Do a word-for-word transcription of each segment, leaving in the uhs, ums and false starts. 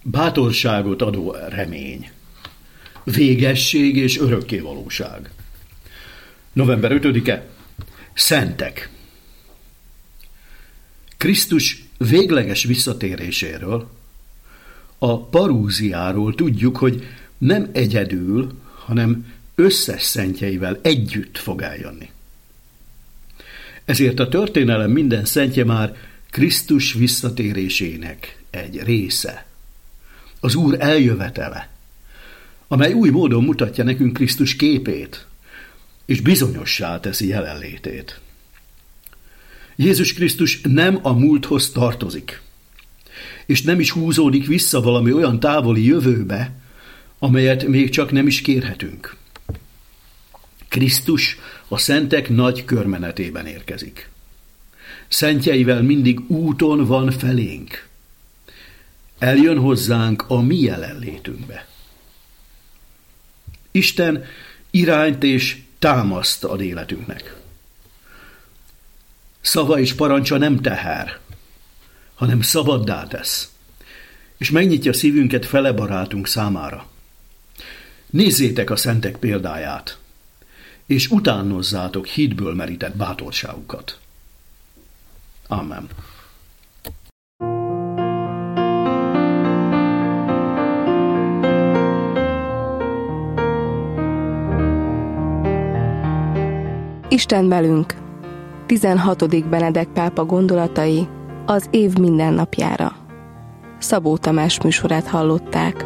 Bátorságot adó remény, végesség és örökkévalóság. november ötödike. Szentek. Krisztus végleges visszatéréséről, a parúziáról tudjuk, hogy nem egyedül, hanem összes szentjeivel együtt fog eljönni. Ezért a történelem minden szentje már Krisztus visszatérésének egy része. Az Úr eljövetele, amely új módon mutatja nekünk Krisztus képét, és bizonyossá teszi jelenlétét. Jézus Krisztus nem a múlthoz tartozik, és nem is húzódik vissza valami olyan távoli jövőbe, amelyet még csak nem is kérhetünk. Krisztus a szentek nagy körmenetében érkezik. Szentjeivel mindig úton van felénk. Eljön hozzánk a mi jelenlétünkbe. Isten irányt és támaszt ad életünknek. Szava és parancsa nem teher, hanem szabaddá tesz, és megnyitja szívünket fele barátunk számára. Nézzétek a szentek példáját, és utánozzátok hitből merített bátorságukat. Amen. Isten velünk. tizenhatodik Benedek pápa gondolatai az év mindennapjára. Szabó Tamás műsorát hallották.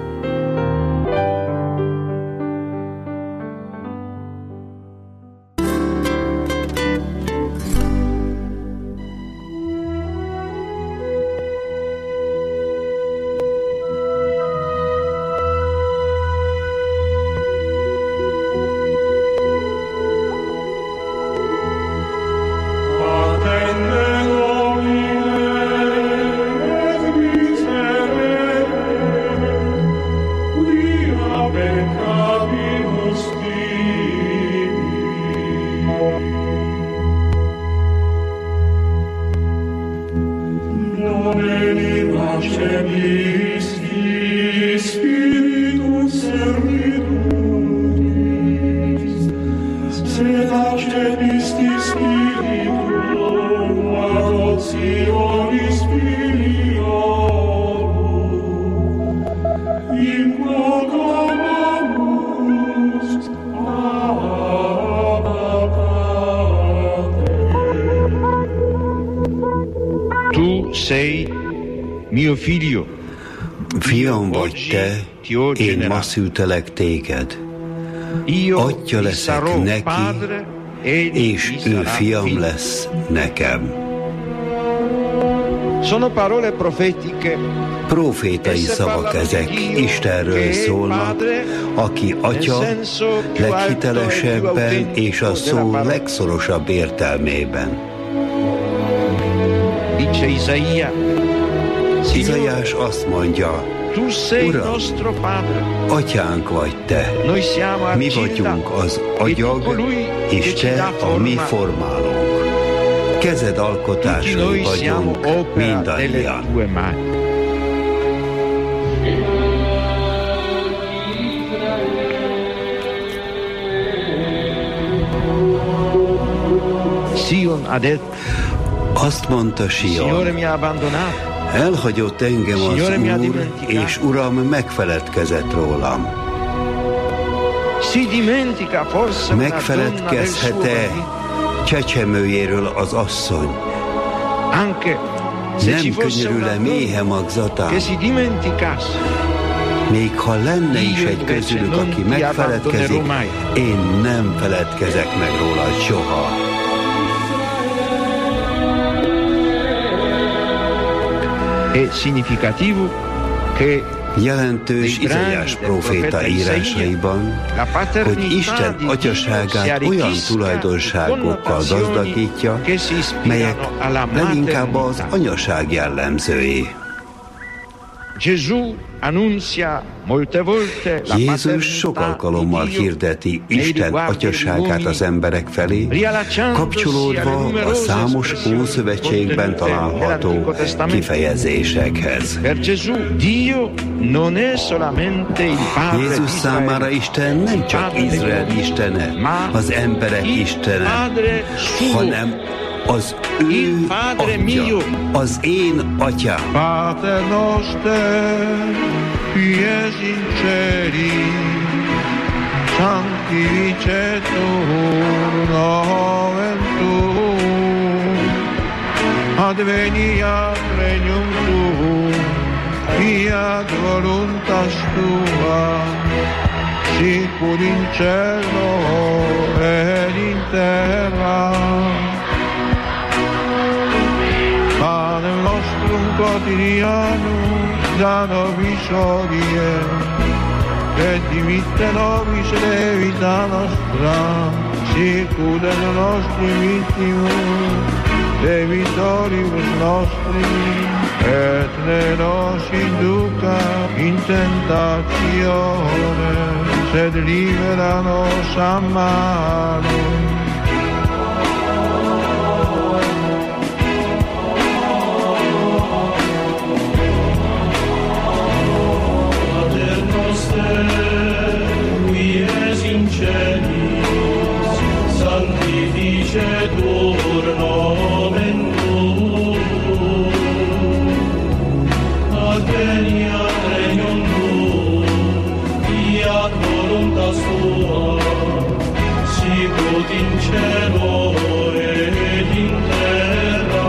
Fiam vagy te, én ma szültelek téged. Atya leszek neki, és ő fiam lesz nekem. Profétai szavak ezek, Istenről szólnak, aki atya leghitelesebben és a szó legszorosabb értelmében. Izaiás azt mondja, Uram, atyánk vagy te, mi vagyunk az agyag, és te a mi formálónk. Kezed alkotásai vagyunk mindannyian. Azt mondta Sion, elhagyott engem az Úr, és Uram megfeledkezett rólam. Megfeledkezhet-e csecsemőjéről az asszony? Nem könyörül-e méhe magzatán? Még ha lenne is egy közülük, aki megfeledkezik, én nem feledkezek meg róla soha. Jelentős Izaiás próféta írásaiban, hogy Isten atyaságát olyan tulajdonságokkal gazdagítja, melyek leginkább az anyaság jellemzői. Jézus sok alkalommal hirdeti Isten atyaságát az emberek felé, kapcsolódva a számos Ószövetségben található kifejezésekhez. Jézus számára Isten nem csak Izrael istene, az emberek istene, hanem az ő atya, az én atyám. Pater noster, qui es in celi, sanctificetur nomen tuum, adveniat regnum tuum, fiat voluntas tua, sicur in cielo et in terra. Panem nostrum quotidianum da nobis hodie, et dimitte nobis debita nostra, sicut et nostri vittimus debitoribus nostri, et ne nos induca in tentatione, sed libera nos a malo. Sanctificetur nomen tuum, adveniat regnum tuum, fiat voluntas tua, sicut in cielo et in terra.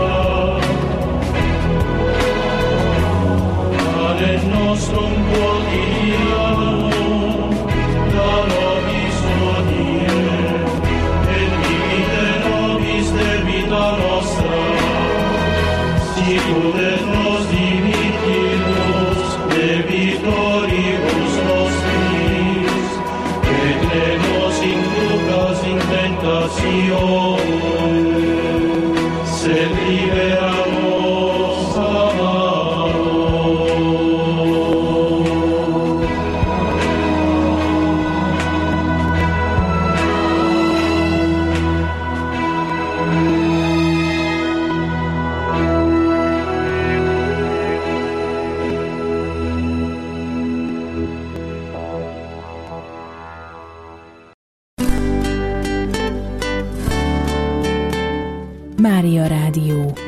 Panem nostrum quotidianum da nobis hodie, et dimitte nobis debita nostra, sicut et nos dimittimus debitoribus nostris, et ne nos inducas in tentatione, sed libera nos a malo. Mária Rádió.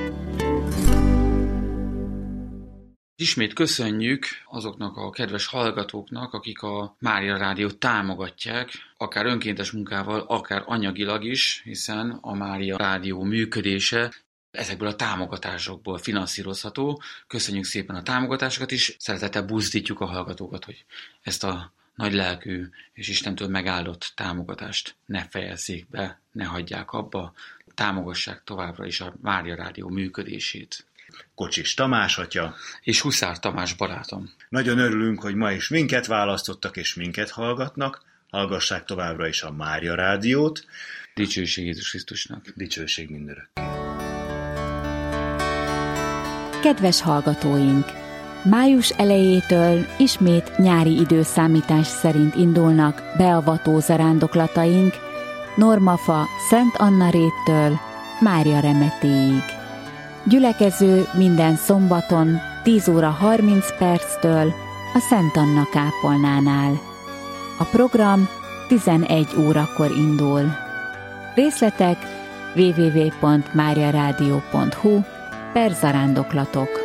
Ismét köszönjük azoknak a kedves hallgatóknak, akik a Mária Rádiót támogatják, akár önkéntes munkával, akár anyagilag is, hiszen a Mária Rádió működése ezekből a támogatásokból finanszírozható. Köszönjük szépen a támogatásokat is, szeretettel buzdítjuk a hallgatókat, hogy ezt a nagy lelkű és Istentől megáldott támogatást ne fejezzék be, ne hagyják abba, támogassák továbbra is a Mária Rádió működését. Kocsis Tamás atya és Huszár Tamás barátom. Nagyon örülünk, hogy ma is minket választottak és minket hallgatnak. Hallgassák továbbra is a Mária Rádiót. Dicsőség Jézus Krisztusnak. Dicsőség mindörökké. Kedves hallgatóink! Május elejétől ismét nyári időszámítás szerint indulnak beavató zarándoklataink Normafa Szent Anna réttől Mária Remetéig. Gyülekező minden szombaton tíz óra harminc perctől a Szent Anna kápolnánál. A program tizenegy órakor indul. Részletek double-u double-u double-u pont máriaradio pont hu per zarándoklatok.